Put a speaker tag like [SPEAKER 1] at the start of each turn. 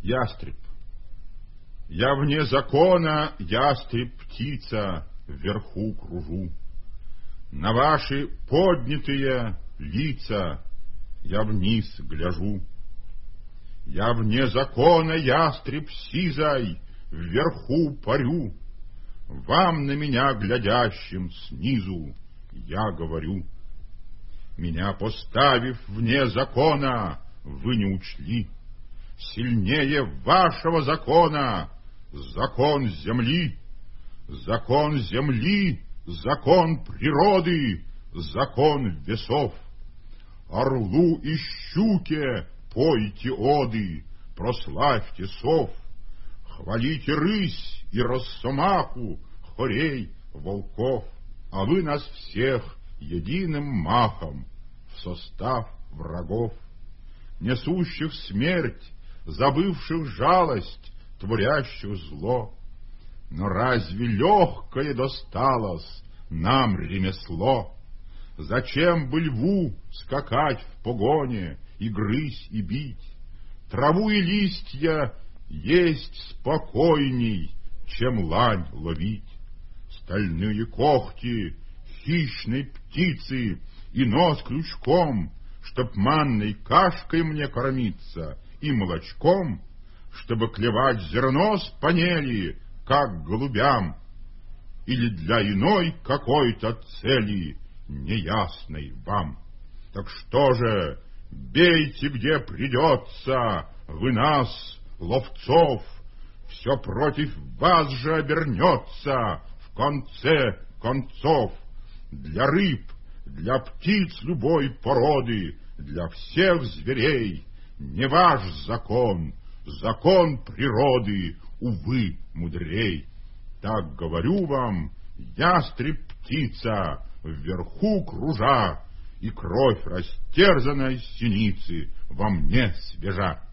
[SPEAKER 1] Ястреб. Я вне закона, ястреб, птица, вверху кружу. На ваши поднятые лица я вниз гляжу. Я вне закона, ястреб сизой, вверху парю. Вам, на меня глядящим снизу, я говорю. Меня поставив вне закона, вы не учли. Сильнее вашего закона закон земли. Закон земли, закон природы, закон весов. Орлу и щуке пойте оды, прославьте сов. Хвалите рысь и росомаху, хорей, волков. А вы нас всех единым махом в состав врагов, несущих смерть, забывших жалость, творящих зло. Но разве легкое досталось нам ремесло? Зачем бы льву скакать в погоне и грызть и бить? Траву и листья есть спокойней, чем лань ловить. Стальные когти хищной птицы и нос крючком, чтоб манной кашкой мне кормиться и молочком, чтобы клевать зерно с панели, как голубям, или для иной какой-то цели, неясной вам. Так что же, бейте, где придется, вы нас, ловцов, все против вас же обернется в конце концов. Для рыб, для птиц любой породы, для всех зверей не ваш закон, закон природы, увы, мудрей. Так говорю вам, ястреб птица, вверху кружа, и кровь растерзанной синицы во мне свежа.